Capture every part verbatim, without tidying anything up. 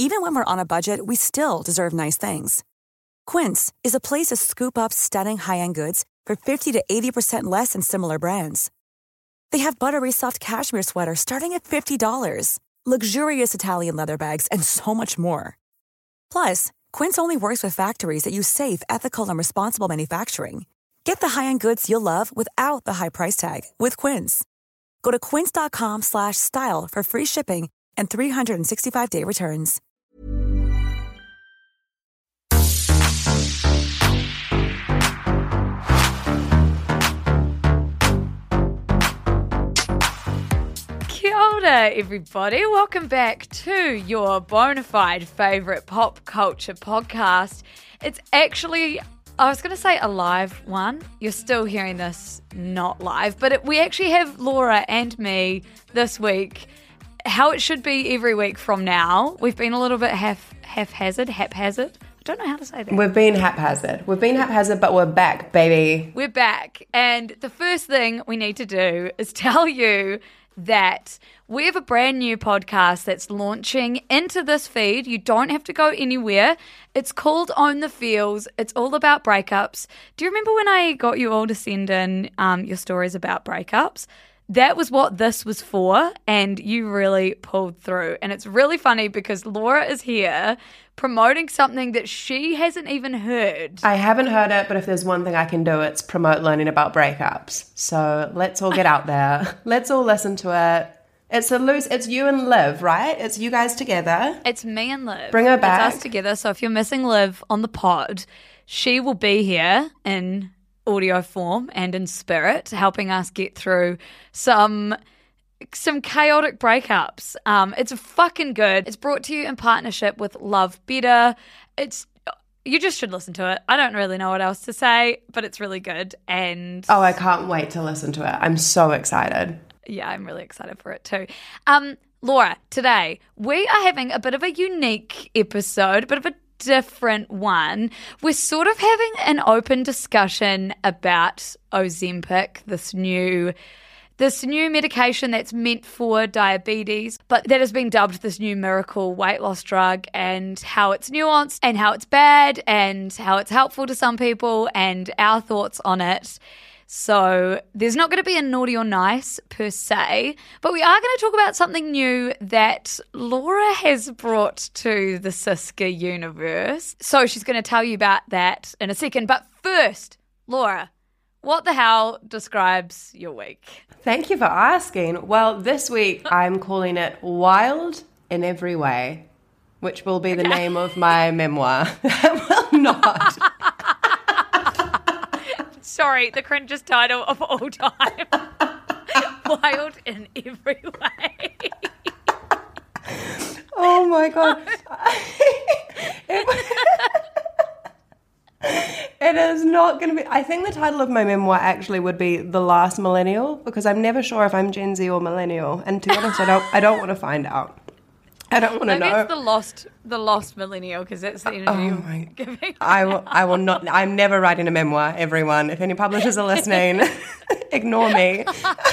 Even when we're on a budget, we still deserve nice things. Quince is a place to scoop up stunning high-end goods for fifty to eighty percent less than similar brands. They have buttery soft cashmere sweaters starting at fifty dollars, luxurious Italian leather bags, and so much more. Plus, Quince only works with factories that use safe, ethical, and responsible manufacturing. Get the high-end goods you'll love without the high price tag with Quince. Go to quince.com slash style for free shipping and three sixty-five day returns. Kia ora, everybody. Welcome back to your bona fide favourite pop culture podcast. It's actually, I was going to say a live one. You're still hearing this not live, but it, we actually have Laura and me this week, how it should be every week from now. We've been a little bit half, haphazard, haphazard. I don't know how to say that. We've been haphazard. We've been haphazard, but we're back, baby. We're back. And the first thing we need to do is tell you that we have a brand new podcast that's launching into this feed. You don't have to go anywhere. It's called Own the Feels. It's all about breakups. Do you remember when I got you all to send in um, your stories about breakups? That was what this was for, and you really pulled through. And it's really funny because Laura is here promoting something that she hasn't even heard. I haven't heard it, but if there's one thing I can do, it's promote learning about breakups. So let's all get out there. Let's all listen to it. It's a loose, it's you and Liv, right? It's you guys together. It's me and Liv. Bring her back. It's us together. So if you're missing Liv on the pod, she will be here in audio form and in spirit, helping us get through some some chaotic breakups. Um, it's fucking good. It's brought to you in partnership with Love Better. It's you just should listen to it. I don't really know what else to say, but it's really good. And oh, I can't wait to listen to it. I'm so excited. Yeah, I'm really excited for it too. Um, Laura, today we are having a bit of a unique episode, a bit of a different one. We're sort of having an open discussion about Ozempic, this new this new medication that's meant for diabetes, but that has been dubbed this new miracle weight loss drug, and how it's nuanced and how it's bad and how it's helpful to some people and our thoughts on it. So there's not going to be a naughty or nice per se, but we are going to talk about something new that Laura has brought to the Siska universe. So she's going to tell you about that in a second. But first, Laura, what the hell describes your week? Thank you for asking. Well, this week I'm calling it Wild in Every Way, which will be the name of my memoir. Well, not. Sorry, the cringiest title of all time. Wild in Every Way. Oh my God. it, it is not going to be... I think the title of my memoir actually would be The Last Millennial, because I'm never sure if I'm Gen Z or millennial. And to be honest, I don't, I don't want to find out. I don't want to know. Maybe it's the lost, the lost millennial, because that's the energy oh you're my. giving. I will, I will not. I'm never writing a memoir, everyone. If any publishers are listening, ignore me.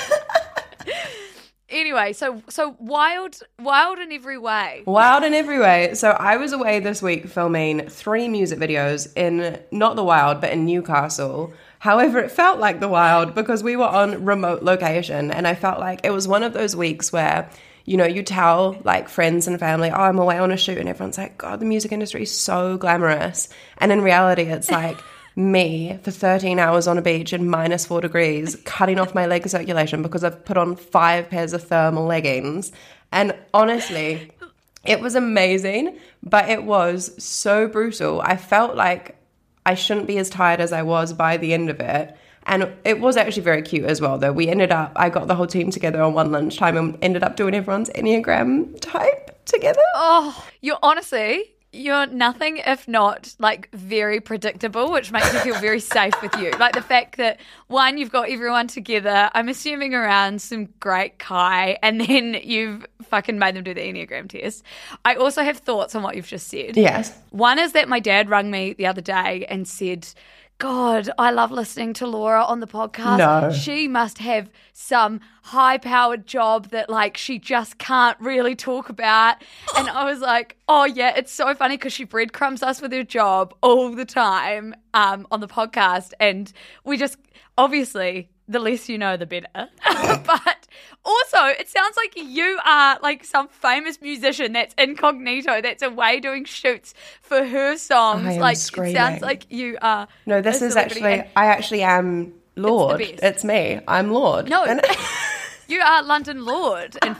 Anyway, so so wild, wild in every way. Wild in every way. So I was away this week filming three music videos in not the wild, but in Newcastle. However, it felt like the wild because we were on remote location, and I felt like it was one of those weeks where, you know, you tell like friends and family, oh, I'm away on a shoot, and everyone's like, God, the music industry is so glamorous. And in reality, it's like me for thirteen hours on a beach in minus four degrees, cutting off my leg circulation because I've put on five pairs of thermal leggings. And honestly, it was amazing, but it was so brutal. I felt like I shouldn't be as tired as I was by the end of it. And it was actually very cute as well, though. We ended up, I got the whole team together on one lunchtime and ended up doing everyone's Enneagram type together. Oh, you're honestly, you're nothing if not like very predictable, which makes me feel very safe with you. Like the fact that, one, you've got everyone together, I'm assuming around some great Kai, and then you've fucking made them do the Enneagram test. I also have thoughts on what you've just said. Yes. One is that my dad rang me the other day and said, God, I love listening to Laura on the podcast. No. She must have some high-powered job that, like, she just can't really talk about. And I was like, oh, yeah, it's so funny because she breadcrumbs us with her job all the time um, on the podcast. And we just, obviously, the less you know, the better. But also, it sounds like you are like some famous musician that's incognito, that's away doing shoots for her songs. I am like screaming. It sounds like you are. No, this a is celebrity. actually, And I actually am Lord. It's It's, the best. me. I'm Lord. No, And- you are London Lord, in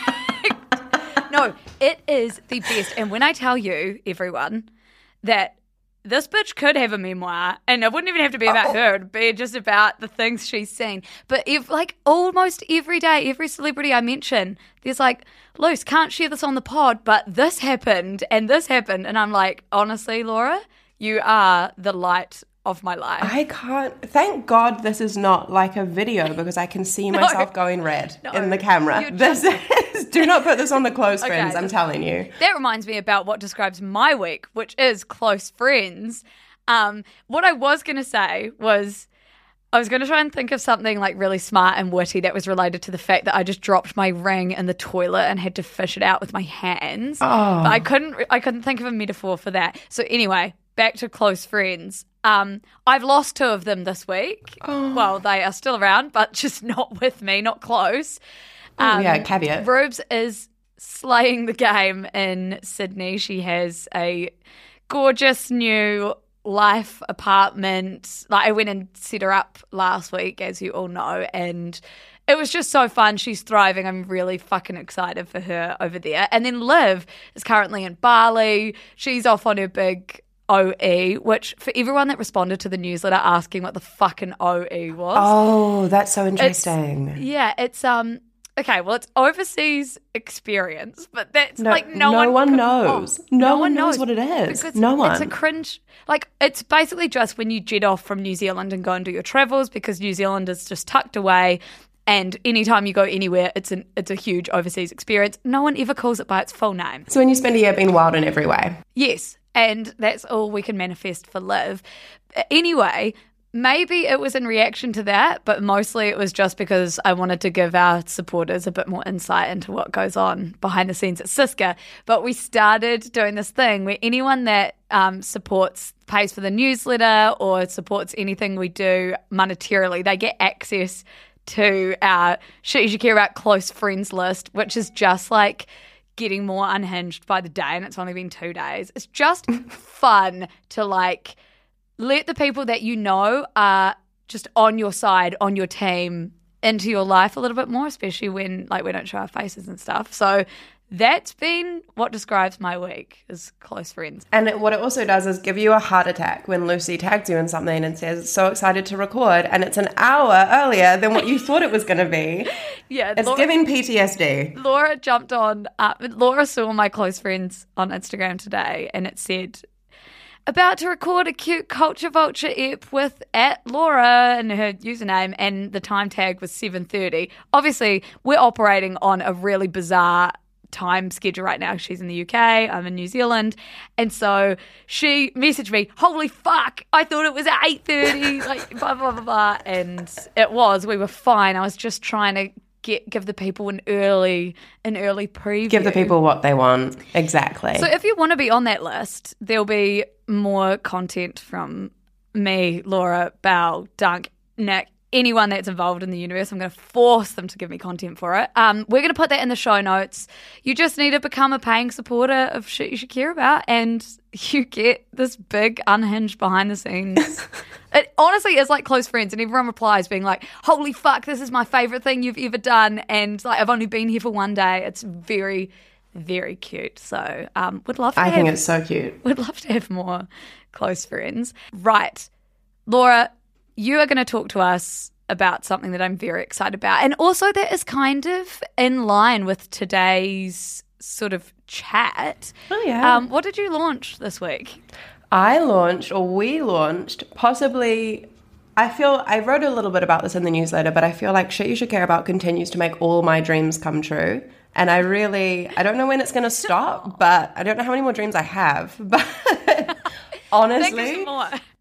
fact. No, it is the best. And when I tell you, everyone, that this bitch could have a memoir, and it wouldn't even have to be about Oh. her. It'd be just about the things she's seen. But if, like, almost every day, every celebrity I mention, there's like, Luce, can't share this on the pod, but this happened and this happened. And I'm like, honestly, Laura, you are the light of my life. I can't. Thank God this is not like a video because I can see myself going red No. in the camera. You're This is. Do not put this on the close Okay. friends. I'm telling you. That reminds me about what describes my week, which is close friends. Um, what I was going to say was I was going to try and think of something like really smart and witty that was related to the fact that I just dropped my ring in the toilet and had to fish it out with my hands. Oh. But I couldn't. I couldn't think of a metaphor for that. So anyway, back to close friends. Um, I've lost two of them this week. Oh. Well, they are still around, but just not with me, not close. Oh, yeah, caveat. Rubes is slaying the game in Sydney. She has a gorgeous new life apartment. Like, I went and set her up last week, as you all know, and it was just so fun. She's thriving. I'm really fucking excited for her over there. And then Liv is currently in Bali. She's off on her big O E, which for everyone that responded to the newsletter asking what the fucking O E was. Oh, that's so It's- interesting. Yeah, it's um okay, well, it's overseas experience, but that's No- like no, no one one can- knows. oh, No one knows what it is. because No It's a one. cringe. Like, it's basically just when you jet off from New Zealand and go and do your travels, because New Zealand is just tucked away. And anytime you go anywhere, it's an it's a huge overseas experience. No one ever calls it by its full name. So when you spend a year being wild in every way. Yes, and that's all we can manifest for Liv. Anyway, maybe it was in reaction to that, but mostly it was just because I wanted to give our supporters a bit more insight into what goes on behind the scenes at Siska. But we started doing this thing where anyone that um, supports, pays for the newsletter or supports anything we do monetarily, they get access to our Shit You Should Care About close friends list, which is just like getting more unhinged by the day, and it's only been two days. It's just fun to like let the people that you know are just on your side, on your team, into your life a little bit more, especially when like we don't show our faces and stuff. So that's been what describes my week, is close friends. And it, what it also does is give you a heart attack when Lucy tags you in something and says, so excited to record, and it's an hour earlier than what you thought it was going to be. Yeah, It's Laura, giving P T S D. Laura jumped on. Uh, Laura saw my close friends on Instagram today, and it said, about to record a cute Culture Vulture ep with at Laura and her username, and the time tag was seven thirty. Obviously, we're operating on a really bizarre time schedule right now. She's in the U K, I'm in New Zealand, and so she messaged me, holy fuck, I thought it was at eight thirty, like blah, blah, blah, blah, and it was. We were fine. I was just trying to get give the people an early an early preview. Give the people what they want. Exactly. So if you want to be on that list, there'll be more content from me, Laura, Belle, Dunk, Nick, anyone that's involved in the universe. I'm going to force them to give me content for it. Um, we're going to put that in the show notes. You just need to become a paying supporter of Shit You Should Care About, and you get this big unhinged behind the scenes. It honestly is like close friends, and everyone replies being like, holy fuck, this is my favorite thing you've ever done, and like I've only been here for one day. It's very, very cute. So um, would love to I have, think it's so cute. would love to have more close friends. Right. Laura, you are going to talk to us about something that I'm very excited about, and also that is kind of in line with today's sort of chat. Oh, yeah. Um, what did you launch this week? I launched, or we launched, possibly, I feel, I wrote a little bit about this in the newsletter, but I feel like Shit You Should Care About continues to make all my dreams come true. And I really, I don't know when it's going to stop, but I don't know how many more dreams I have. But Think of honestly, some more.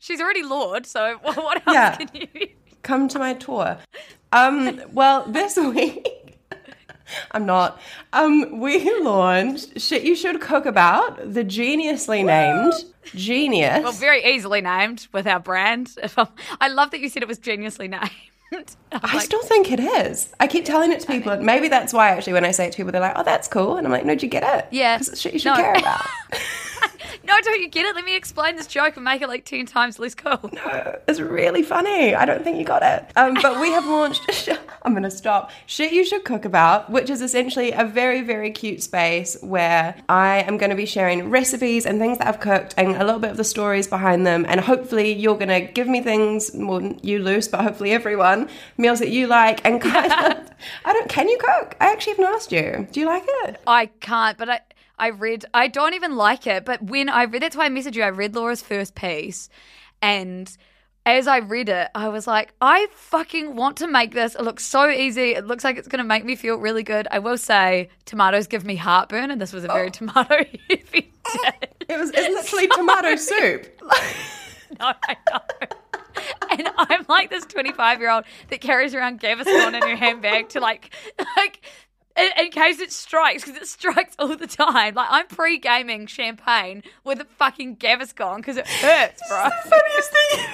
She's already Lord, so what else Yeah. can you... Come to my tour. Um, well, this week, I'm not. Um, we launched Shit You Should Cook About, the geniusly named Genius. Well, very easily named with our brand. If I'm, I love that you said it was geniusly named. I still think it is. I keep telling it to people. And maybe that's why, actually, when I say it to people, they're like, oh, that's cool. And I'm like, no, do you get it? Yeah. Because it's shit you should No. care about. No, don't you get it? Let me explain this joke and make it like ten times less cool. No, it's really funny. I don't think you got it. Um, but we have launched, I'm going to stop, Shit You Should Cook About, which is essentially a very, very cute space where I am going to be sharing recipes and things that I've cooked and a little bit of the stories behind them. And hopefully you're going to give me things, well, you loose, but hopefully everyone, meals that you like and kind of, I don't, can you cook? I actually haven't asked you. Do you like it? I can't, but I... I read, I don't even like it, but when I read, that's why I messaged you, I read Laura's first piece, and as I read it, I was like, I fucking want to make this. It looks so easy. It looks like it's going to make me feel really good. I will say, tomatoes give me heartburn, and this was a very oh. tomato-heavy dish. It was it's literally tomato soup. No, I know. And I'm like this twenty-five-year-old that carries around Gaviscon in her handbag to like, like, In, in case it strikes, because it strikes all the time. Like, I'm pre-gaming champagne with a fucking Gaviscon because it hurts, bro. It's the funniest thing.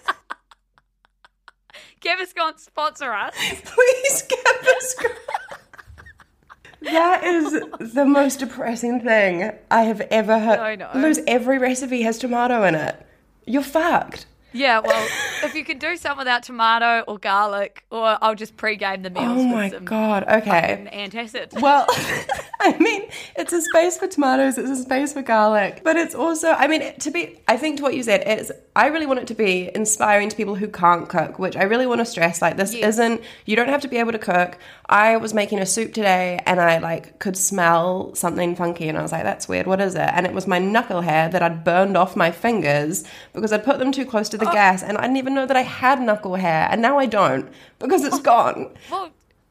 Gaviscon, sponsor us. Please, Gaviscon. That is the most depressing thing I have ever heard. I know. Lose, every recipe has tomato in it. You're fucked. Yeah, well, if you can do some without tomato or garlic, or I'll just pre-game the meals Oh with my some God, okay. antacid. Well, I mean, it's a space for tomatoes, it's a space for garlic, but it's also, I mean, to be, I think to what you said, it's, I really want it to be inspiring to people who can't cook, which I really want to stress, like this Yes. isn't, you don't have to be able to cook. I was making a soup today and I like could smell something funky and I was like, that's weird, what is it? And it was my knuckle hair that I'd burned off my fingers because I'd put them too close to the Oh. gas and I didn't even know that I had knuckle hair and now I don't because it's gone. Well,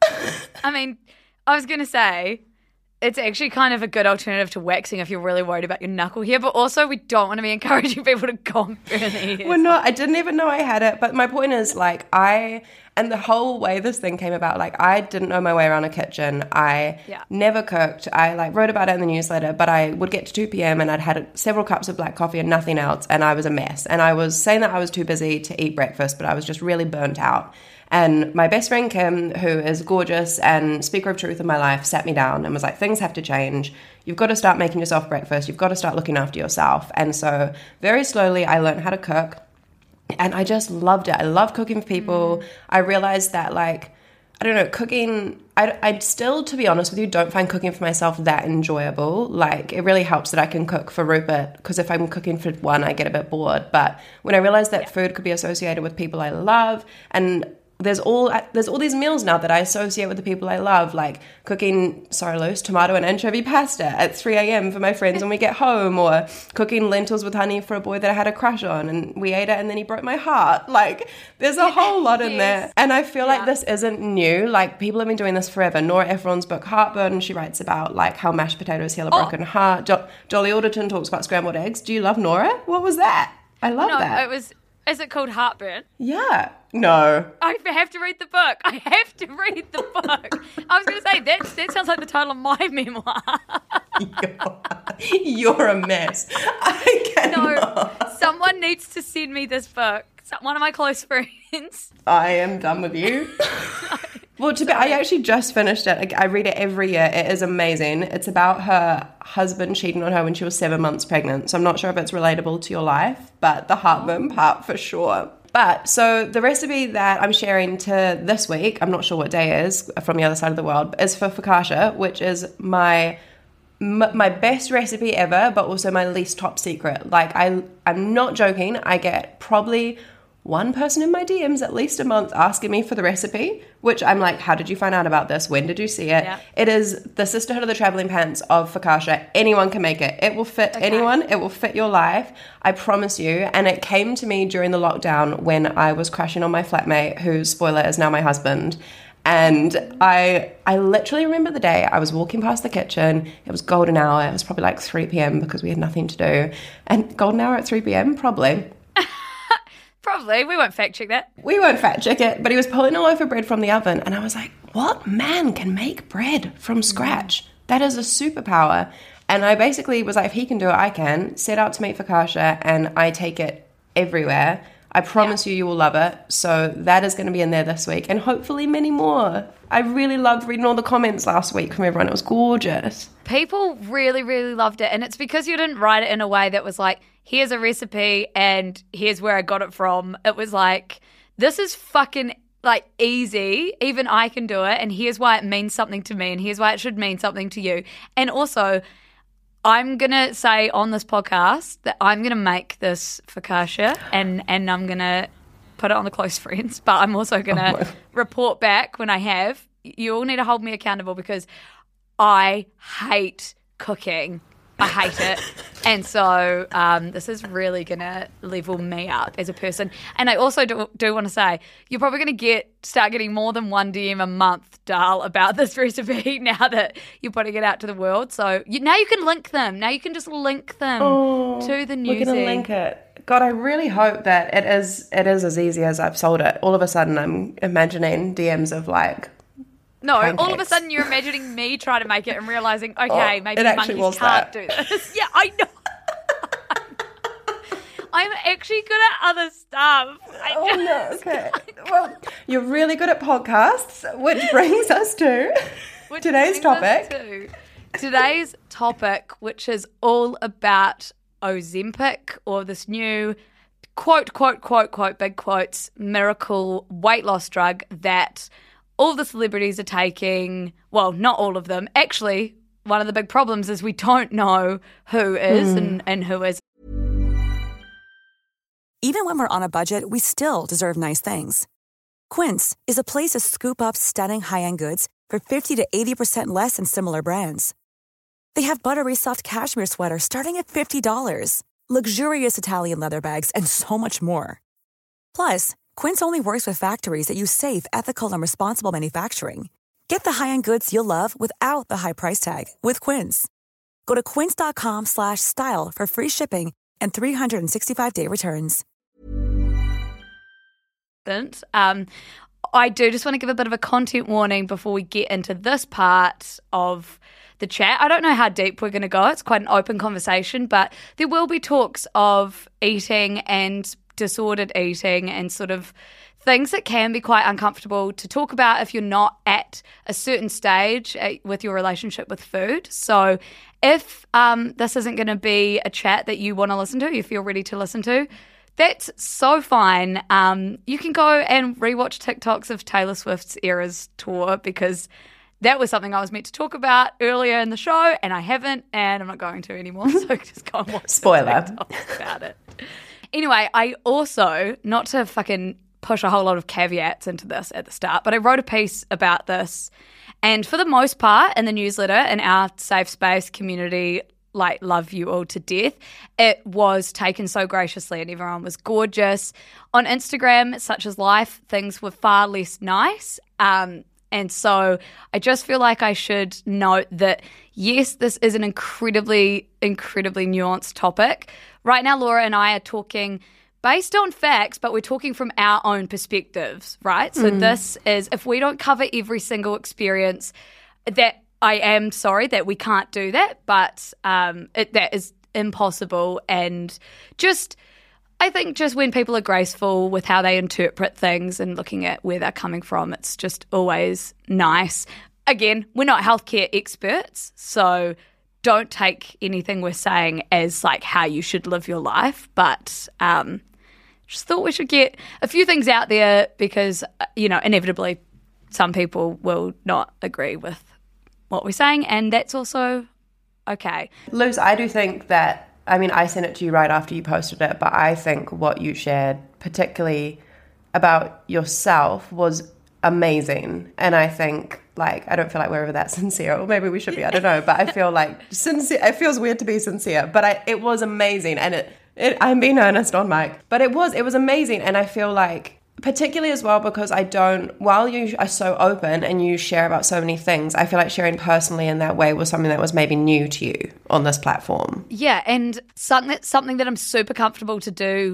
I mean, I was going to say, it's actually kind of a good alternative to waxing if you're really worried about your knuckle hair, but also we don't want to be encouraging people to go and burn their hairs. Well, no, I didn't even know I had it. But my point is, like, I, and the whole way this thing came about, like, I didn't know my way around a kitchen. I Yeah. never cooked. I, like, wrote about it in the newsletter, but I would get to two p.m. and I'd had several cups of black coffee and nothing else, and I was a mess. And I was saying that I was too busy to eat breakfast, but I was just really burnt out. And my best friend Kim, who is gorgeous and speaker of truth in my life, sat me down and was like, things have to change. You've got to start making yourself breakfast. You've got to start looking after yourself. And so very slowly I learned how to cook and I just loved it. I love cooking for people. Mm. I realized that, like, I don't know, cooking, I, I still, to be honest with you, don't find cooking for myself that enjoyable. Like, it really helps that I can cook for Rupert, because if I'm cooking for one, I get a bit bored. But when I realized that yeah. food could be associated with people I love, and There's all there's all these meals now that I associate with the people I love, like cooking, sorry, loose, tomato and anchovy pasta at three a.m. for my friends when we get home, or cooking lentils with honey for a boy that I had a crush on, and we ate it and then he broke my heart. Like, there's a whole lot in yes. there. And I feel yeah. like this isn't new. Like, people have been doing this forever. Nora Ephron's book, Heartburn, she writes about, like, how mashed potatoes heal a broken oh. heart. Jo- Dolly Alderton talks about scrambled eggs. Do you love Nora? What was that? I love no, that. it was... Is it called Heartburn? Yeah. No. I have to read the book. I have to read the book. I was going to say, that, that sounds like the title of my memoir. you're, you're a mess. I cannot. No, someone needs to send me this book. One of my close friends. I am done with you. Well, to be, I actually just finished it. I read it every year. It is amazing. It's about her husband cheating on her when she was seven months pregnant. So I'm not sure if it's relatable to your life, but the heartburn part for sure. But so the recipe that I'm sharing to this week, I'm not sure what day it is from the other side of the world, is for focaccia, which is my my best recipe ever, but also my least top secret. Like, I, I'm not joking. I get probably one person in my D Ms at least a month asking me for the recipe, which I'm like, how did you find out about this? When did you see it? Yeah. It is the Sisterhood of the Traveling Pants of focaccia. Anyone can make it. It will fit okay. anyone. It will fit your life. I promise you. And it came to me during the lockdown when I was crashing on my flatmate, whose, spoiler, is now my husband. And I I literally remember the day I was walking past the kitchen. It was golden hour. It was probably like three p.m. because we had nothing to do. And golden hour at three p.m. probably. Probably. We won't fact check that. We won't fact check it, but he was pulling a loaf of bread from the oven, and I was like, what man can make bread from scratch? Mm. That is a superpower. And I basically was like, if he can do it, I can. Set out to meet focaccia, and I take it everywhere. I promise yeah. you, you will love it. So that is going to be in there this week, and hopefully many more. I really loved reading all the comments last week from everyone. It was gorgeous. People really, really loved it. And it's because you didn't write it in a way that was like, here's a recipe and here's where I got it from. It was like, this is fucking like easy. Even I can do it. And here's why it means something to me. And here's why it should mean something to you. And also, I'm going to say on this podcast that I'm going to make this focaccia and, and I'm going to put it on the close friends. But I'm also going to oh report back when I have. You all need to hold me accountable because I hate cooking. I hate it. And so um, this is really going to level me up as a person. And I also do, do want to say, you're probably going to get start getting more than one D M a month, Dal, about this recipe now that you're putting it out to the world. So you, now you can link them. Now you can just link them oh, to the newsy. We're going to link it. God, I really hope that it is it is as easy as I've sold it. All of a sudden I'm imagining D Ms of like, No, pancakes. All of a sudden you're imagining me trying to make it and realising, okay, oh, maybe monkeys can't that. do this. Yeah, I know. I'm actually good at other stuff. I oh, just, no, okay. Well, you're really good at podcasts, which brings us to which today's topic. To today's topic, which is all about Ozempic, or this new quote, quote, quote, quote, big quotes, miracle weight loss drug that all the celebrities are taking. Well, not all of them. Actually, one of the big problems is we don't know who is mm. and, and who is. Even when we're on a budget, we still deserve nice things. Quince is a place to scoop up stunning high-end goods for fifty to eighty percent less than similar brands. They have buttery soft cashmere sweaters starting at fifty dollars, luxurious Italian leather bags, and so much more. Plus, Quince only works with factories that use safe, ethical, and responsible manufacturing. Get the high-end goods you'll love without the high price tag with Quince. Go to quince.com slash style for free shipping and three sixty-five day returns. Um, I do just want to give a bit of a content warning before we get into this part of the chat. I don't know how deep we're going to go. It's quite an open conversation, but there will be talks of eating and disordered eating and sort of things that can be quite uncomfortable to talk about if you're not at a certain stage with your relationship with food. So if um, this isn't going to be a chat that you want to listen to, you feel ready to listen to, that's so fine. Um, you can go and rewatch TikToks of Taylor Swift's Eras tour because that was something I was meant to talk about earlier in the show and I haven't, and I'm not going to anymore. So just go and watch Spoiler. TikToks about it. Anyway, I also, not to fucking push a whole lot of caveats into this at the start, but I wrote a piece about this. And for the most part in the newsletter, in our safe space community, like love you all to death, it was taken so graciously and everyone was gorgeous. On Instagram, such as life, things were far less nice. Um, and so I just feel like I should note that, yes, this is an incredibly, incredibly nuanced topic. Right now, Laura and I are talking based on facts, but we're talking from our own perspectives, right? So mm. this is, if we don't cover every single experience, that I am sorry that we can't do that, but um, it, that is impossible. And just, I think just when people are graceful with how they interpret things and looking at where they're coming from, it's just always nice. Again, we're not healthcare experts, so don't take anything we're saying as like how you should live your life, but um, just thought we should get a few things out there because, you know, inevitably some people will not agree with what we're saying, and that's also okay. Luz, I do think that, I mean, I sent it to you right after you posted it, but I think what you shared, particularly about yourself, was amazing. And I think, like, I don't feel like we're ever that sincere, or maybe we should be, I don't know, but I feel like sincere, it feels weird to be sincere, but I, it was amazing. And it, it, I'm being earnest on mic, but it was, it was amazing. And I feel like, particularly as well, because I don't, while you are so open and you share about so many things, I feel like sharing personally in that way was something that was maybe new to you on this platform. Yeah, and something, something that I'm super comfortable to do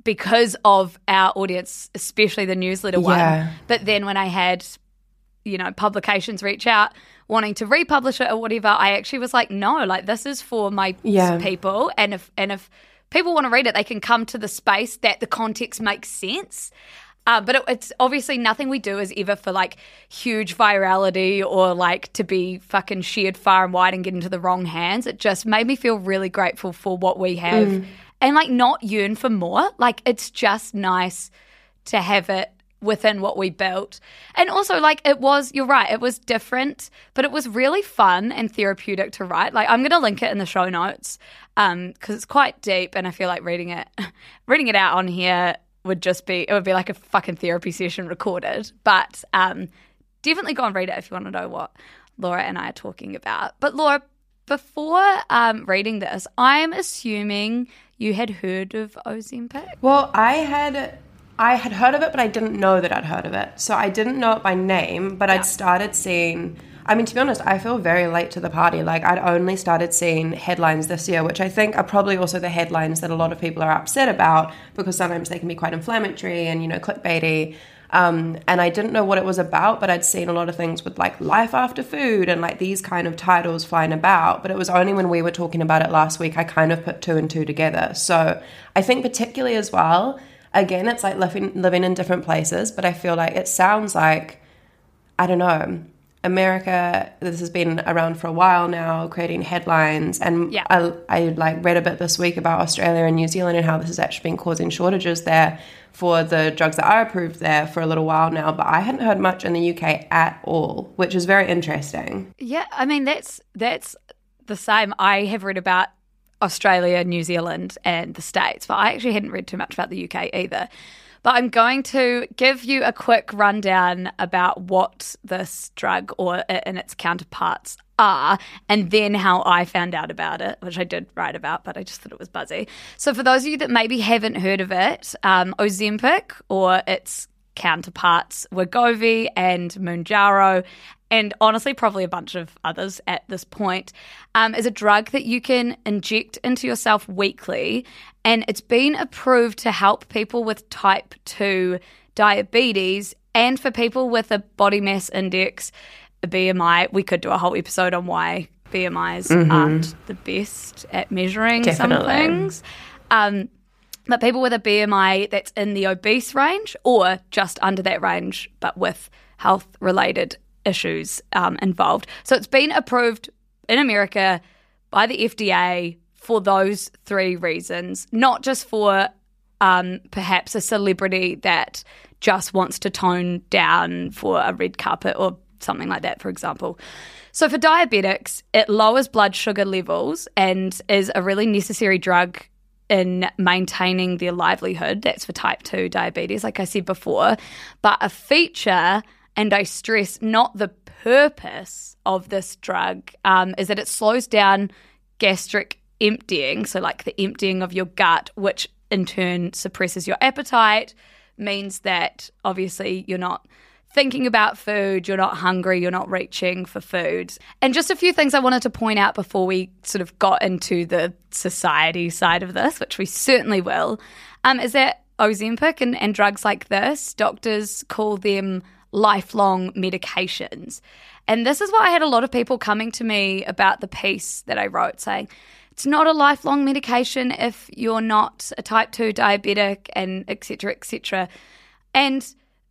because of our audience, especially the newsletter Yeah. one. But then when I had, you know, publications reach out wanting to republish it or whatever, I actually was like, no, like this is for my Yeah. people. And if and if people want to read it, they can come to the space that the context makes sense. Uh, but it, it's obviously nothing we do is ever for like huge virality or like to be fucking shared far and wide and get into the wrong hands. It just made me feel really grateful for what we have Mm. and like not yearn for more. Like it's just nice to have it within what we built. And also like it was, you're right, it was different, but it was really fun and therapeutic to write. Like I'm going to link it in the show notes um, because it's quite deep and I feel like reading it, reading it out on here would just be, it would be like a fucking therapy session recorded. But um, definitely go and read it if you want to know what Laura and I are talking about. But Laura, before um, reading this, I'm assuming you had heard of Ozempic? Well, I had I had heard of it, but I didn't know that I'd heard of it. So I didn't know it by name, but Yeah. I'd started seeing, I mean, to be honest, I feel very late to the party. Like I'd only started seeing headlines this year, which I think are probably also the headlines that a lot of people are upset about because sometimes they can be quite inflammatory and, you know, clickbaity. Um, and I didn't know what it was about, but I'd seen a lot of things with like life after food and like these kind of titles flying about. But it was only when we were talking about it last week, I kind of put two and two together. So I think particularly as well, again, it's like living, living in different places, but I feel like it sounds like, I don't know, America, this has been around for a while now, creating headlines. And Yeah. I, I like read a bit this week about Australia and New Zealand and how this has actually been causing shortages there for the drugs that are approved there for a little while now. But I hadn't heard much in the U K at all, which is very interesting. Yeah, I mean, that's that's the same. I have read about Australia, New Zealand, and the States, but I actually hadn't read too much about the U K either. But I'm going to give you a quick rundown about what this drug or and its counterparts are, and then how I found out about it, which I did write about, but I just thought it was buzzy. So for those of you that maybe haven't heard of it, um, Ozempic or its counterparts Wegovy and Mounjaro, and honestly probably a bunch of others at this point, um, is a drug that you can inject into yourself weekly, and it's been approved to help people with type two diabetes and for people with a body mass index, a B M I. We could do a whole episode on why B M Is mm-hmm. aren't the best at measuring Definitely. some things. Um, but people with a B M I that's in the obese range or just under that range but with health-related issues um, involved. So it's been approved in America by the F D A for those three reasons, not just for um, perhaps a celebrity that just wants to tone down for a red carpet or something like that, for example. So for diabetics, it lowers blood sugar levels and is a really necessary drug in maintaining their livelihood. That's for type two diabetes, like I said before. But a feature, and I stress not the purpose of this drug, um, is that it slows down gastric emptying, so like the emptying of your gut, which in turn suppresses your appetite, means that obviously you're not thinking about food, you're not hungry, you're not reaching for food. And just a few things I wanted to point out before we sort of got into the society side of this, which we certainly will, um, is that Ozempic and, and drugs like this, doctors call them lifelong medications. And this is why I had a lot of people coming to me about the piece that I wrote saying, it's not a lifelong medication if you're not a type two diabetic and et cetera, et cetera. And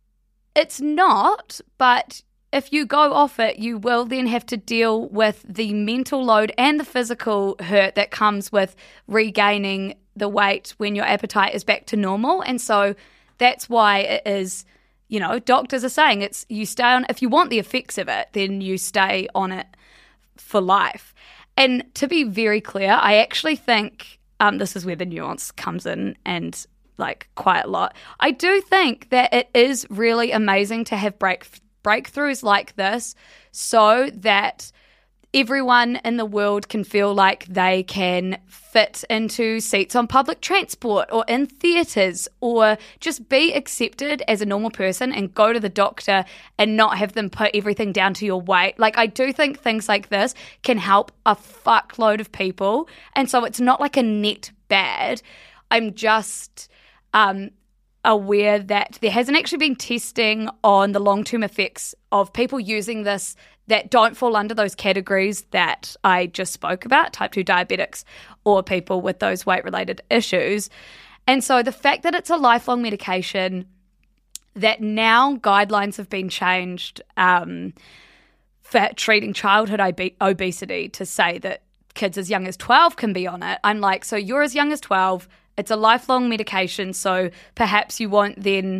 it's not, but if you go off it, you will then have to deal with the mental load and the physical hurt that comes with regaining the weight when your appetite is back to normal. And so that's why it is, you know, doctors are saying it's you stay on, if you want the effects of it, then you stay on it for life. And to be very clear, I actually think um, this is where the nuance comes in and like quite a lot. I do think that it is really amazing to have break breakthroughs like this so that everyone in the world can feel like they can fit into seats on public transport or in theatres or just be accepted as a normal person and go to the doctor and not have them put everything down to your weight. Like, I do think things like this can help a fuckload of people. And so it's not like a net bad. I'm just... um, aware that there hasn't actually been testing on the long-term effects of people using this that don't fall under those categories that I just spoke about, type two diabetics or people with those weight-related issues. And so the fact that it's a lifelong medication, that now guidelines have been changed um, for treating childhood ob- obesity to say that kids as young as twelve can be on it. I'm like, so you're as young as twelve, it's a lifelong medication, so perhaps you won't then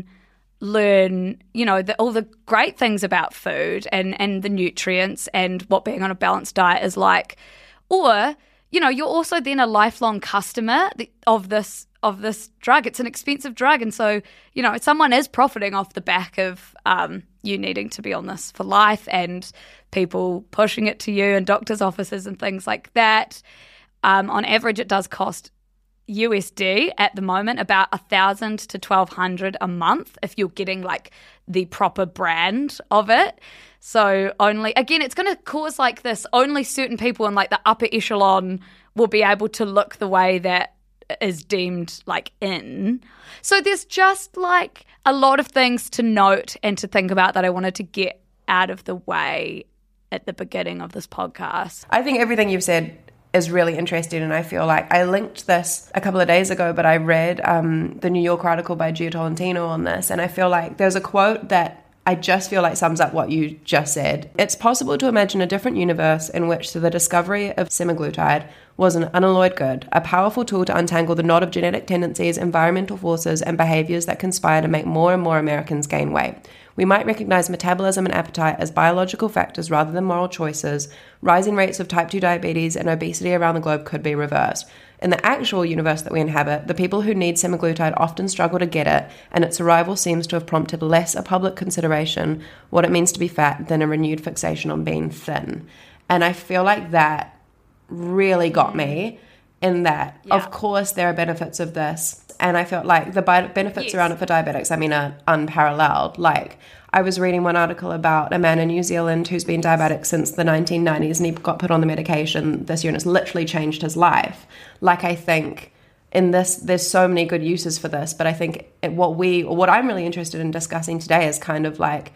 learn, you know, the, all the great things about food and, and the nutrients and what being on a balanced diet is like. Or, you know, you're also then a lifelong customer of this of this drug. It's an expensive drug. And so, you know, someone is profiting off the back of um, you needing to be on this for life and people pushing it to you in doctors' offices and things like that. Um, on average, it does cost U S D at the moment about a thousand to twelve hundred a month if you're getting like the proper brand of it. So only, again, it's going to cause like this, only certain people in like the upper echelon will be able to look the way that is deemed like in. So there's just like a lot of things to note and to think about that I wanted to get out of the way at the beginning of this podcast. I think everything you've said is really interesting, and I feel like I linked this a couple of days ago, but I read um, the New York article by Gio Tolentino on this, and I feel like there's a quote that I just feel like sums up what you just said. It's possible to imagine a different universe in which the discovery of semaglutide was an unalloyed good, a powerful tool to untangle the knot of genetic tendencies, environmental forces, and behaviors that conspire to make more and more Americans gain weight. We might recognize metabolism and appetite as biological factors rather than moral choices. Rising rates of type two diabetes and obesity around the globe could be reversed. In the actual universe that we inhabit, the people who need semaglutide often struggle to get it, and its arrival seems to have prompted less a public consideration what it means to be fat than a renewed fixation on being thin. And I feel like that really got me in that, yeah. Of course, there are benefits of this. And I felt like the benefits yes. around it for diabetics, I mean, are unparalleled. Like, I was reading one article about a man in New Zealand who's been diabetic since the nineteen nineties, and he got put on the medication this year, and it's literally changed his life. Like, I think in this, there's so many good uses for this, but I think it, what we, or what I'm really interested in discussing today is kind of like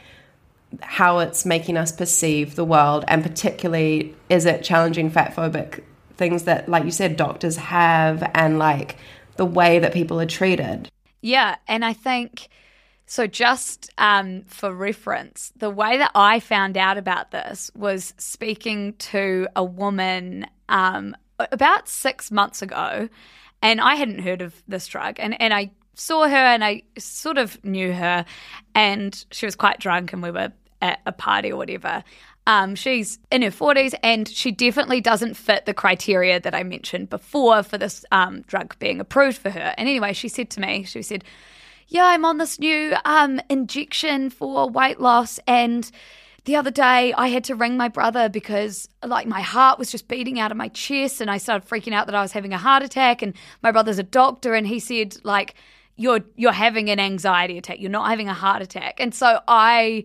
how it's making us perceive the world, and particularly, is it challenging fat-phobic things that, like you said, doctors have, and like the way that people are treated. Yeah, and I think, so just um, for reference, the way that I found out about this was speaking to a woman um, about six months ago, and I hadn't heard of this drug, and, and I saw her and I sort of knew her, and she was quite drunk and we were at a party or whatever. Um, she's in her forties, and she definitely doesn't fit the criteria that I mentioned before for this um, drug being approved for her. And anyway, she said to me, she said, yeah, I'm on this new um, injection for weight loss, and the other day I had to ring my brother because like my heart was just beating out of my chest, and I started freaking out that I was having a heart attack, and my brother's a doctor, and he said like, you're you're having an anxiety attack, you're not having a heart attack. And so I...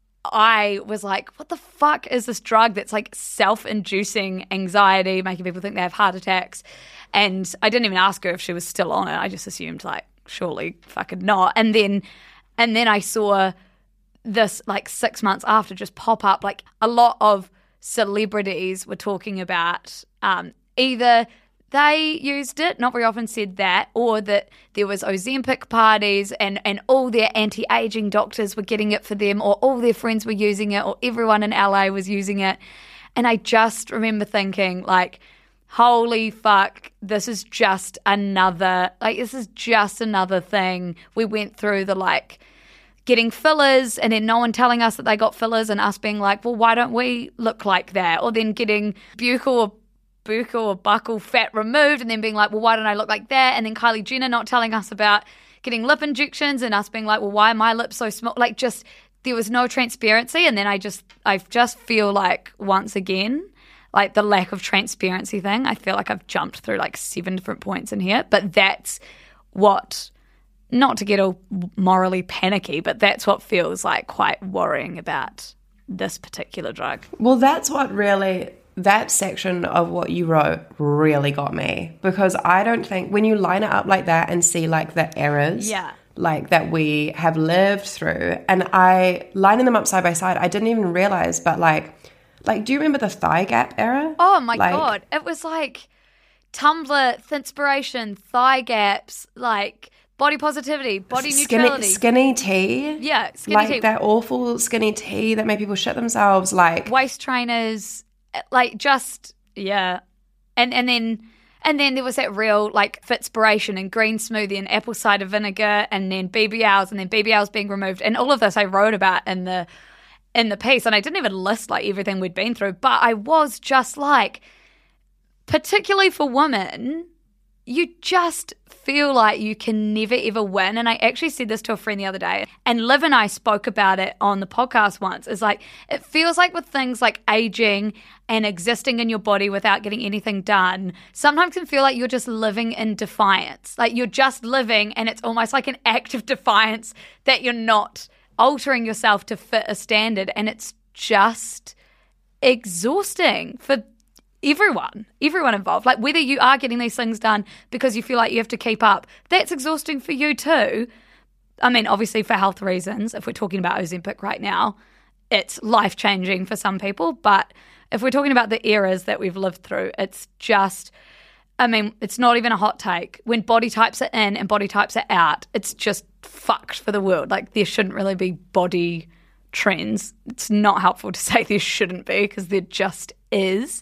I was like, what the fuck is this drug that's like self-inducing anxiety, making people think they have heart attacks? And I didn't even ask her if she was still on it. I just assumed like, surely fucking not. And then, and then I saw this like six months after just pop up. Like a lot of celebrities were talking about um, either they used it, not very often said that, or that there was Ozempic parties and, and all their anti-aging doctors were getting it for them, or all their friends were using it, or everyone in L A was using it. And I just remember thinking like, holy fuck, this is just another, like this is just another thing. We went through the like getting fillers and then no one telling us that they got fillers and us being like, well, why don't we look like that? Or then getting buccal or buccal or buccal fat removed and then being like, well, why don't I look like that? And then Kylie Jenner not telling us about getting lip injections and us being like, well, why are my lips so small? Like just, there was no transparency. And then I just, I just feel like once again, like the lack of transparency thing, I feel like I've jumped through like seven different points in here, but that's what, not to get all morally panicky, but that's what feels like quite worrying about this particular drug. Well, that's what really that section of what you wrote really got me, because I don't think when you line it up like that and see like the errors Yeah. like that we have lived through, and I lining them up side by side, I didn't even realize, but like like do you remember the thigh gap era? Oh my Like, God. It was like Tumblr, Thinspiration, thigh gaps, like body positivity, body skinny, neutrality. skinny tea. Yeah, skinny like tea. that awful skinny tea that made people shit themselves. Like Waist trainers, like just, yeah. And and then and then there was that real like Fitspiration and green smoothie and apple cider vinegar, and then B B Ls, and then B B Ls being removed. And all of this I wrote about in the in the piece, and I didn't even list like everything we'd been through, but I was just like, particularly for women, you just feel like you can never ever win. And I actually said this to a friend the other day, and Liv and I spoke about it on the podcast once. It's like, it feels like with things like aging and existing in your body without getting anything done, sometimes can feel like you're just living in defiance. Like you're just living, and it's almost like an act of defiance that you're not altering yourself to fit a standard. And it's just exhausting for everyone, everyone involved. Like whether you are getting these things done because you feel like you have to keep up, that's exhausting for you too. I mean, obviously for health reasons, if we're talking about Ozempic right now, it's life-changing for some people. But if we're talking about the eras that we've lived through, it's just, I mean, it's not even a hot take. When body types are in and body types are out, it's just fucked for the world. Like there shouldn't really be body trends. It's not helpful to say there shouldn't be, because there just is.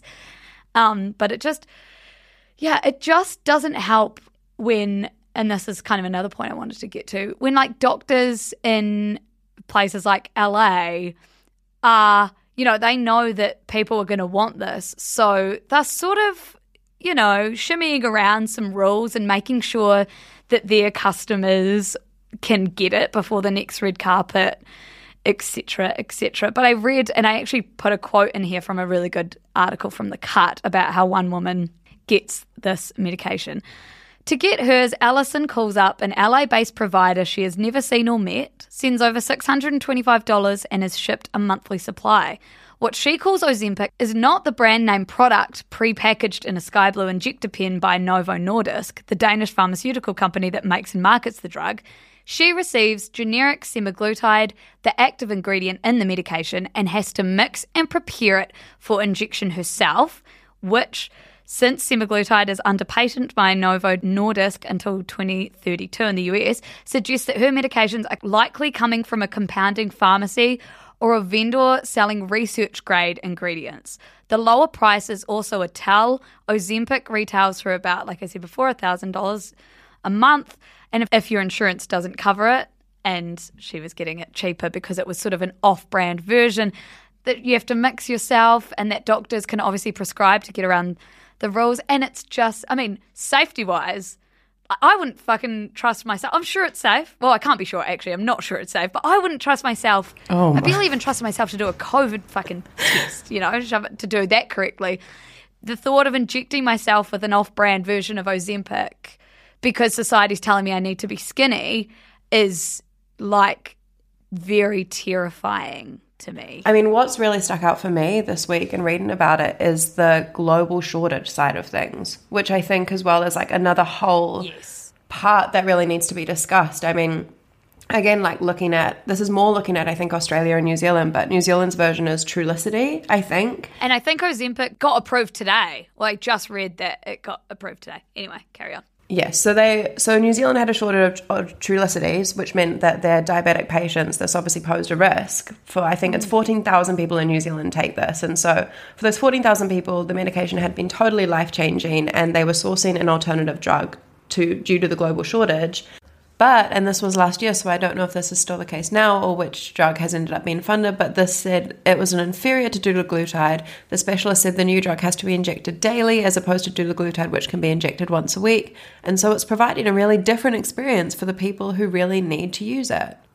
Um, but it just, yeah, it just doesn't help when, and this is kind of another point I wanted to get to, when like doctors in places like L A are, you know, they know that people are going to want this. So they're sort of, you know, shimmying around some rules and making sure that their customers can get it before the next red carpet, et cetera, et cetera. But I read, and I actually put a quote in here from a really good article from The Cut about how one woman gets this medication. To get hers, Alison calls up an L A-based provider she has never seen or met, sends over six hundred twenty-five dollars, and is shipped a monthly supply. What she calls Ozempic is not the brand name product pre-packaged in a sky blue injector pen by Novo Nordisk, the Danish pharmaceutical company that makes and markets the drug. She receives generic semaglutide, the active ingredient in the medication, and has to mix and prepare it for injection herself, which, since semaglutide is under patent by Novo Nordisk until twenty thirty-two in the U S, suggests that her medications are likely coming from a compounding pharmacy or a vendor selling research-grade ingredients. The lower price is also a tell. Ozempic retails for about, like I said before, one thousand dollars a month. And if, if your insurance doesn't cover it, and she was getting it cheaper because it was sort of an off-brand version that you have to mix yourself, and that doctors can obviously prescribe to get around the rules. And it's just, I mean, safety-wise, I wouldn't fucking trust myself. I'm sure it's safe. Well, I can't be sure, actually. I'm not sure it's safe. But I wouldn't trust myself. Oh I barely even trust myself to do a COVID fucking test, you know, to do that correctly. The thought of injecting myself with an off-brand version of Ozempic because society's telling me I need to be skinny is, like, very terrifying to me. I mean, what's really stuck out for me this week and reading about it is the global shortage side of things, which I think as well is like another whole Yes. part that really needs to be discussed. I mean, again, like looking at, this is more looking at, I think, Australia and New Zealand, but New Zealand's version is Trulicity, I think. And I think Ozempic got approved today. Well, I just read that it got approved today. Anyway, carry on. Yes, so they so New Zealand had a shortage of, of Trulicities, which meant that their diabetic patients, this obviously posed a risk for, I think it's fourteen thousand people in New Zealand take this. And so for those fourteen thousand people, the medication had been totally life-changing, and they were sourcing an alternative drug to due to the global shortage. But, and this was last year, so I don't know if this is still the case now or which drug has ended up being funded, but this said it was an inferior to dulaglutide. The specialist said the new drug has to be injected daily as opposed to dulaglutide, which can be injected once a week. And so it's providing a really different experience for the people who really need to use it.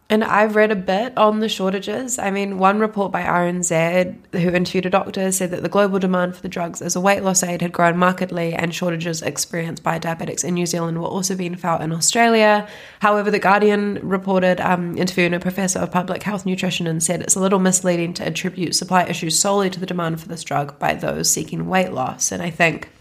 And I've read a bit on the shortages. I mean, one report by R N Z, who interviewed a doctor, said that the global demand for the drugs as a weight loss aid had grown markedly, and shortages experienced by diabetics in New Zealand were also being felt in Australia. However, The Guardian reported um, interviewing a professor of public health nutrition and said it's a little misleading to attribute supply issues solely to the demand for this drug by those seeking weight loss. And I think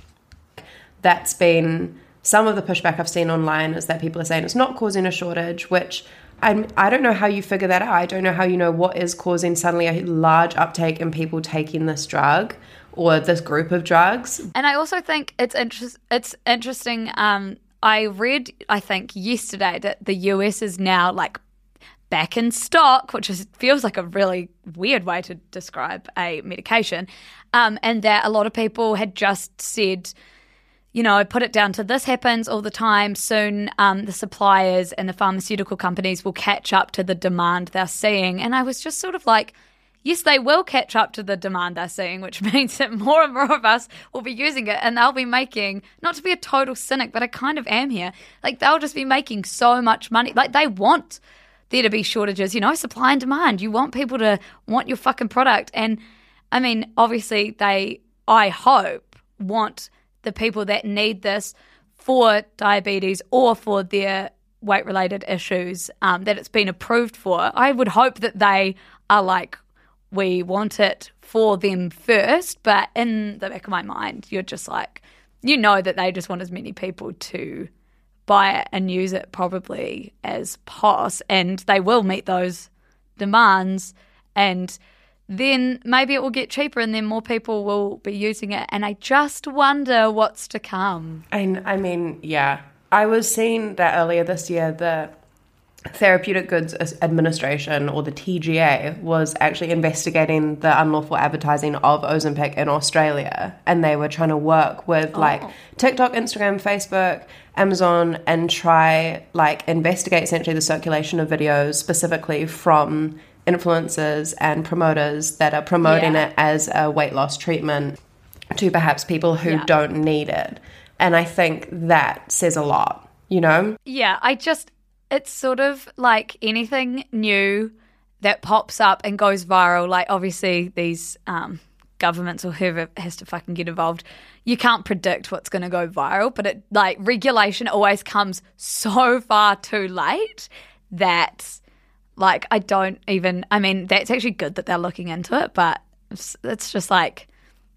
that's been some of the pushback I've seen online, is that people are saying it's not causing a shortage, which I'm, I don't know how you figure that out. I don't know how you know what is causing suddenly a large uptake in people taking this drug or this group of drugs. And I also think it's interest, it's interesting. Um, I read, I think, yesterday that the U S is now like back in stock, which is, feels like a really weird way to describe a medication, um, and that a lot of people had just said, you know, put it down to this happens all the time. Soon um, the suppliers and the pharmaceutical companies will catch up to the demand they're seeing. And I was just sort of like, yes, they will catch up to the demand they're seeing, which means that more and more of us will be using it, and they'll be making, not to be a total cynic, but I kind of am here, like they'll just be making so much money. Like they want there to be shortages, you know, supply and demand. You want people to want your fucking product. And I mean, obviously they, I hope, want the people that need this for diabetes or for their weight-related issues um, that it's been approved for. I would hope that they are like, we want it for them first, but in the back of my mind, you're just like, you know that they just want as many people to buy it and use it probably as pos, and they will meet those demands, and then maybe it will get cheaper and then more people will be using it. And I just wonder what's to come. I, I mean, yeah. I was seeing that earlier this year, the Therapeutic Goods Administration, or the T G A, was actually investigating the unlawful advertising of Ozempic in Australia. And they were trying to work with oh. like TikTok, Instagram, Facebook, Amazon, and try like investigate essentially the circulation of videos specifically from influencers and promoters that are promoting yeah. it as a weight loss treatment to perhaps people who yeah. don't need it. And I think that says a lot, you know? Yeah, I just, it's sort of like anything new that pops up and goes viral, like obviously these um, governments or whoever has to fucking get involved, you can't predict what's going to go viral, but it like regulation always comes so far too late that like, I don't even, I mean, that's actually good that they're looking into it, but it's, it's just like,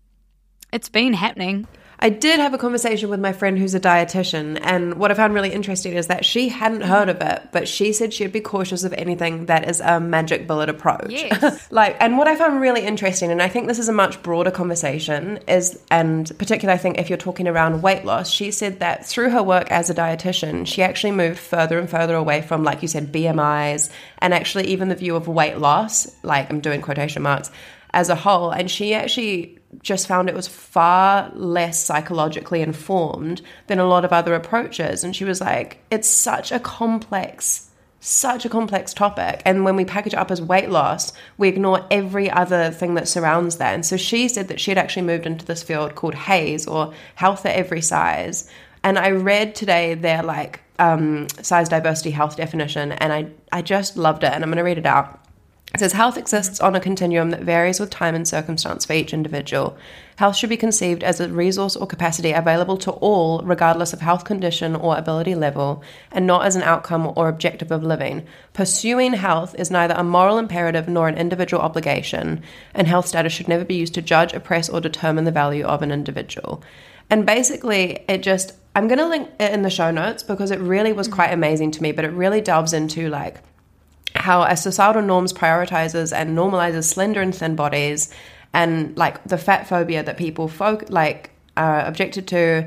it's been happening. I did have a conversation with my friend who's a dietitian, and what I found really interesting is that she hadn't heard of it, but she said she'd be cautious of anything that is a magic bullet approach. Yes. like, and what I found really interesting, and I think this is a much broader conversation, is, and particularly I think if you're talking around weight loss, she said that through her work as a dietitian, she actually moved further and further away from, like you said, B M Is, and actually even the view of weight loss, like I'm doing quotation marks, as a whole. And she actually just found it was far less psychologically informed than a lot of other approaches. And she was like, it's such a complex, such a complex topic. And when we package it up as weight loss, we ignore every other thing that surrounds that. And so she said that she had actually moved into this field called HAES, or Health at Every Size. And I read today their like um, size diversity health definition, and I, I just loved it. And I'm going to read it out. It says, health exists on a continuum that varies with time and circumstance for each individual. Health should be conceived as a resource or capacity available to all, regardless of health condition or ability level, and not as an outcome or objective of living. Pursuing health is neither a moral imperative nor an individual obligation, and health status should never be used to judge, oppress, or determine the value of an individual. And basically, it just, I'm going to link it in the show notes because it really was quite amazing to me, but it really delves into like how as societal norms prioritizes and normalizes slender and thin bodies, and like the fat phobia that people folk like are objected to.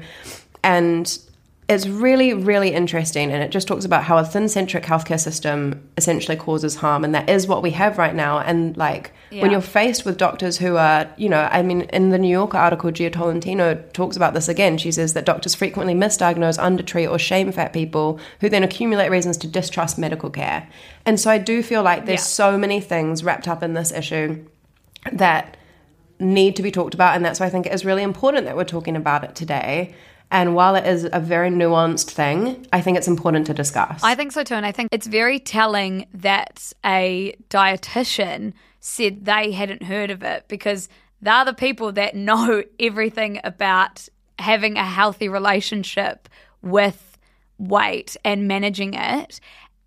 And it's really, really interesting. And it just talks about how a thin-centric healthcare system essentially causes harm. And that is what we have right now. And like yeah. when you're faced with doctors who are, you know, I mean, in the New Yorker article, Gia Tolentino talks about this again. She says that doctors frequently misdiagnose, undertreat, or shame fat people who then accumulate reasons to distrust medical care. And so I do feel like there's yeah. so many things wrapped up in this issue that need to be talked about. And that's why I think it is really important that we're talking about it today. And while it is a very nuanced thing, I think it's important to discuss. I think so too. And I think it's very telling that a dietitian said they hadn't heard of it, because they're the people that know everything about having a healthy relationship with weight and managing it.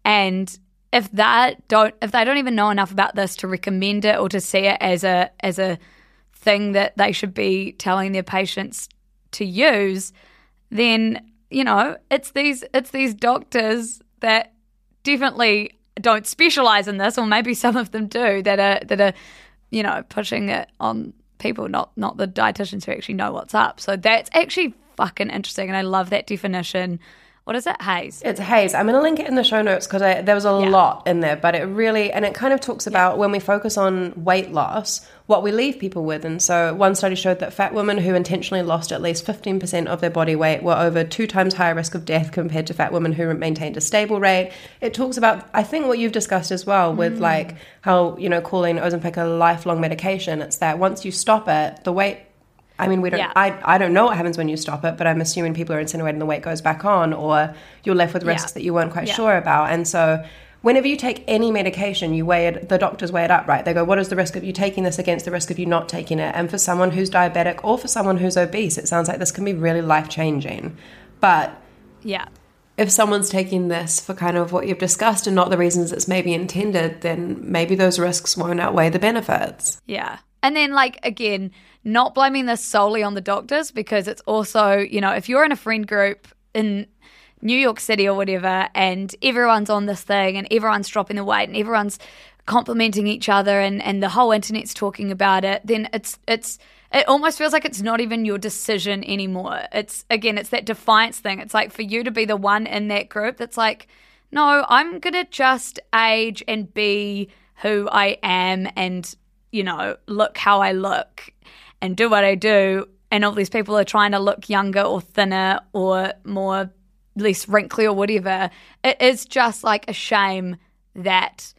And if that don't if they don't even know enough about this to recommend it or to see it as a as a thing that they should be telling their patients to use, then, you know, it's these it's these doctors that definitely don't specialize in this, or maybe some of them do, that are that are, you know, pushing it on people, not not the dietitians who actually know what's up. So that's actually fucking interesting, and I love that definition. What is it? Haze. It's Haze. I'm going to link it in the show notes because there was a yeah. lot in there, but it really, and it kind of talks about yeah. when we focus on weight loss, what we leave people with. And so one study showed that fat women who intentionally lost at least fifteen percent of their body weight were over two times higher risk of death compared to fat women who maintained a stable rate. It talks about, I think, what you've discussed as well with mm. like how, you know, calling Ozempic a lifelong medication. It's that once you stop it, the weight, I mean, we don't. Yeah. I I don't know what happens when you stop it, but I'm assuming people are insinuating the weight goes back on, or you're left with risks yeah. that you weren't quite yeah. sure about. And so, whenever you take any medication, you weigh it. The doctors weigh it up, right? They go, "What is the risk of you taking this against the risk of you not taking it?" And for someone who's diabetic or for someone who's obese, it sounds like this can be really life changing. But yeah, if someone's taking this for kind of what you've discussed and not the reasons it's maybe intended, then maybe those risks won't outweigh the benefits. Yeah. And then, like, again, not blaming this solely on the doctors, because it's also, you know, if you're in a friend group in New York City or whatever, and everyone's on this thing and everyone's dropping the weight and everyone's complimenting each other and, and the whole internet's talking about it, then it's it's it almost feels like it's not even your decision anymore. It's, again, it's that defiance thing. It's like for you to be the one in that group that's like, no, I'm going to just age and be who I am and, you know, look how I look and do what I do, and all these people are trying to look younger or thinner or more less wrinkly or whatever. It is just like a shame that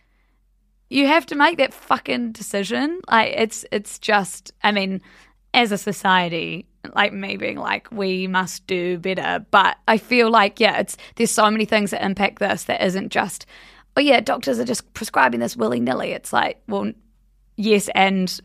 you have to make that fucking decision. Like, it's it's just, I mean, as a society, like me being like, we must do better. But I feel like, yeah, it's there's so many things that impact this that isn't just, oh yeah, doctors are just prescribing this willy-nilly. It's like, well, yes and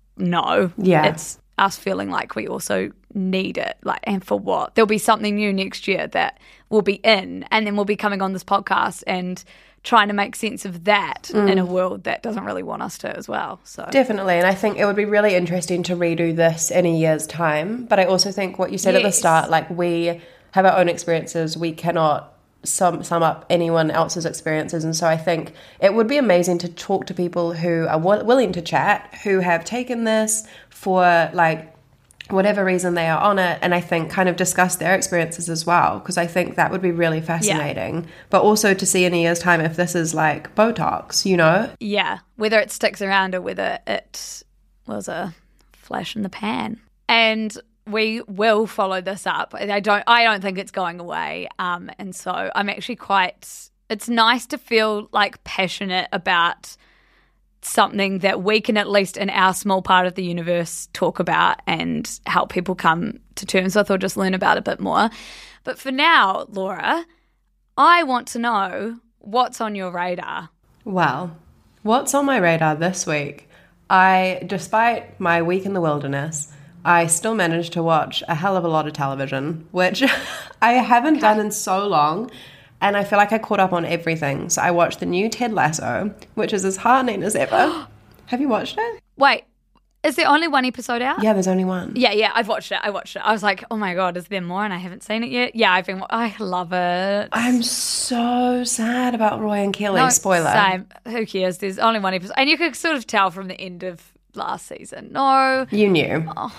no. Yeah. It's us feeling like we also need it. Like, and for what? There'll be something new next year that will be in, and then we'll be coming on this podcast and trying to make sense of that mm. in a world that doesn't really want us to as well. So definitely. And I think it would be really interesting to redo this in a year's time. But I also think what you said yes. at the start, like, we have our own experiences. We cannot sum sum up anyone else's experiences, and so I think it would be amazing to talk to people who are w- willing to chat, who have taken this for like whatever reason they are on it, and I think kind of discuss their experiences as well, because I think that would be really fascinating. Yeah. But also to see in a year's time if this is like Botox, you know? Yeah, whether it sticks around or whether it was a flash in the pan. And we will follow this up. I don't I don't think it's going away. Um, and so I'm actually quite, it's nice to feel like passionate about something that we can, at least in our small part of the universe, talk about and help people come to terms with or just learn about a bit more. But for now, Laura, I want to know what's on your radar. Well, what's on my radar this week? I, despite my week in the wilderness, I still managed to watch a hell of a lot of television, which I haven't okay. done in so long, and I feel like I caught up on everything. So I watched the new Ted Lasso, which is as heartening as ever. Have you watched it? Wait, is there only one episode out? Yeah, there's only one. Yeah, yeah, I've watched it. I watched it. I was like, oh my God, is there more? And I haven't seen it yet. Yeah, I've been, I love it. I'm so sad about Roy and Kelly. No, Spoiler. Same. Who cares? There's only one episode. And you could sort of tell from the end of last season. No. You knew. Oh,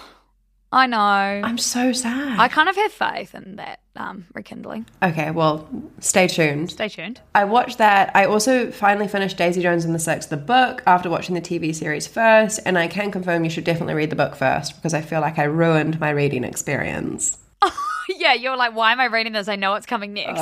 I know. I'm so sad. I kind of have faith in that um, rekindling. Okay, well, stay tuned. Stay tuned. I watched that. I also finally finished Daisy Jones and the Six, the book, after watching the T V series first, and I can confirm you should definitely read the book first, because I feel like I ruined my reading experience. Oh, Yeah, you're like, why am I reading this? I know what's coming next.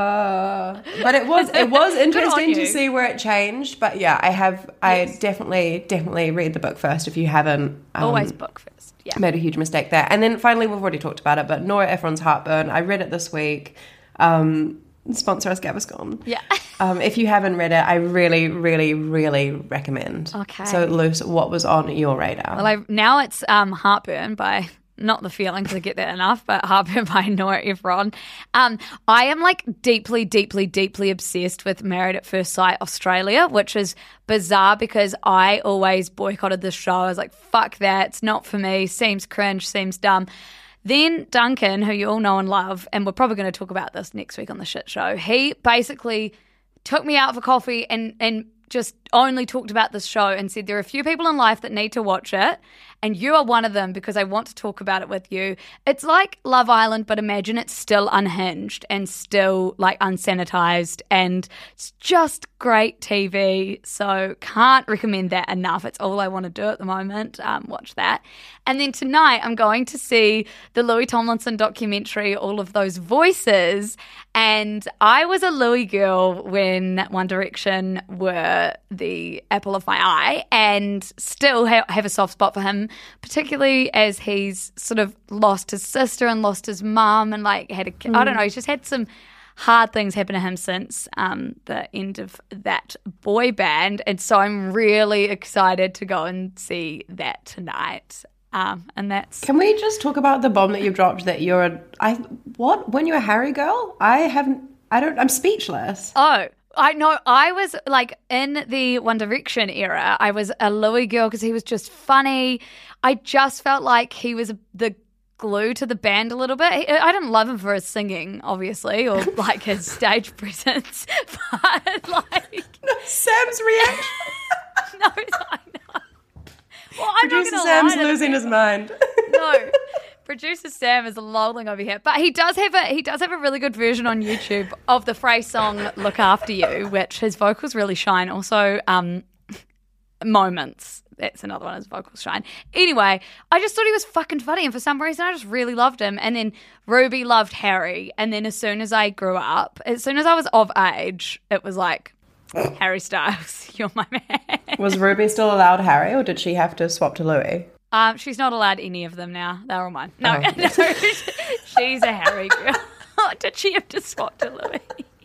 Uh, but it was it was interesting you. to see where it changed. But yeah, I have I Yes. definitely definitely read the book first if you haven't. Um, Always book first. Yeah. Made a huge mistake there. And then finally, we've already talked about it, but Nora Ephron's Heartburn. I read it this week. Um, sponsor us, Gaviscon. Yeah. Um, if you haven't read it, I really, really, really recommend. Okay. So, Luce, what was on your radar? Well, I, now it's um, Heartburn by, not The Feeling because I get that enough, but Heartburn by Nora Ephron. Um, I am like deeply, deeply, deeply obsessed with Married at First Sight Australia, which is bizarre because I always boycotted this show. I was like, fuck that, it's not for me, seems cringe, seems dumb. Then Duncan, who you all know and love, and we're probably going to talk about this next week on the shit show, he basically took me out for coffee and, and just only talked about this show and said there are a few people in life that need to watch it, and you are one of them because I want to talk about it with you. It's like Love Island, but imagine it's still unhinged and still like unsanitized, and it's just great T V. So can't recommend that enough. It's all I want to do at the moment. Um, watch that. And then tonight I'm going to see the Louis Tomlinson documentary, All of Those Voices. And I was a Louis girl when One Direction were the apple of my eye, and still ha- have a soft spot for him, particularly as he's sort of lost his sister and lost his mum and like had a kid. Mm. I don't know, he's just had some hard things happen to him since um, the end of that boy band. And so I'm really excited to go and see that tonight. Um, and that's... Can we just talk about the bomb that you've dropped that you're a... I, what? When you're a Harry girl? I haven't... I don't... I'm speechless. Oh, I know. I was like in the One Direction era, I was a Louis girl because he was just funny. I just felt like he was the glue to the band a little bit. I didn't love him for his singing, obviously, or like his stage presence, but like... No, Sam's reaction. No, I know. Well, I'm Producer not Sam's lie, losing his mind. No, producer Sam is lolling over here, but he does have a he does have a really good version on YouTube of the Frey song "Look After You," which his vocals really shine. Also, um, moments. That's another one. His vocals shine. Anyway, I just thought he was fucking funny, and for some reason, I just really loved him. And then Ruby loved Harry, and then as soon as I grew up, as soon as I was of age, it was like, Harry Styles, you're my man. Was Ruby still allowed Harry, or did she have to swap to Louis? Um, she's not allowed any of them now. They're all mine. No, Oh. no she's a Harry girl. Did she have to swap to Louis?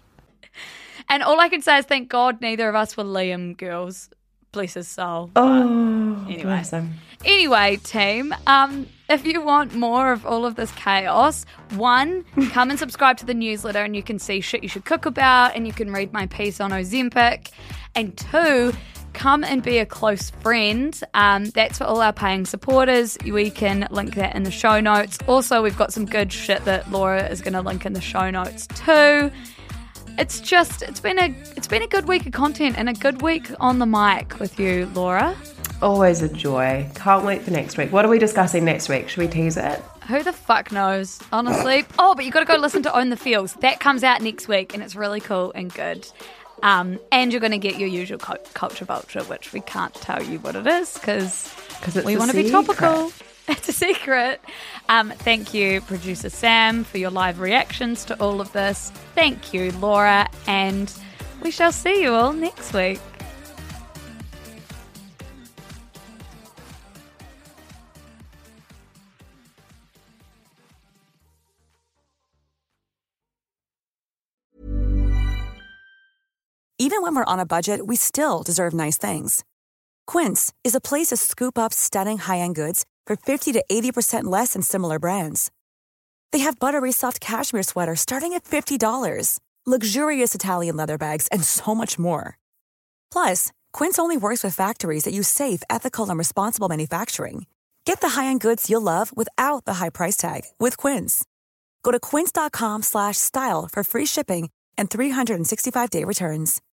And all I can say is thank God neither of us were Liam girls. Bless his soul. Oh, anyway. bless him. Anyway, team, um, if you want more of all of this chaos, one, come and subscribe to the newsletter and you can see shit you should cook about and you can read my piece on Ozempic. And two, come and be a close friend. Um, that's for all our paying supporters. We can link that in the show notes. Also, we've got some good shit that Laura is going to link in the show notes too. It's just, it's been a it's been a good week of content and a good week on the mic with you, Laura. Always a joy. Can't wait for next week. What are we discussing next week? Should we tease it? Who the fuck knows, honestly? Oh, but you got to go listen to Own the Feels. That comes out next week and it's really cool and good. Um, and you're going to get your usual cu- culture vulture, which we can't tell you what it is because we want to be topical. It's a secret. Um, thank you, producer Sam, for your live reactions to all of this. Thank you, Laura, and we shall see you all next week. Even when we're on a budget, we still deserve nice things. Quince is a place to scoop up stunning high-end goods for fifty to eighty percent less than similar brands. They have buttery soft cashmere sweaters starting at fifty dollars, luxurious Italian leather bags, and so much more. Plus, Quince only works with factories that use safe, ethical, and responsible manufacturing. Get the high-end goods you'll love without the high price tag with Quince. Go to quince.com slash style for free shipping and three sixty-five day returns.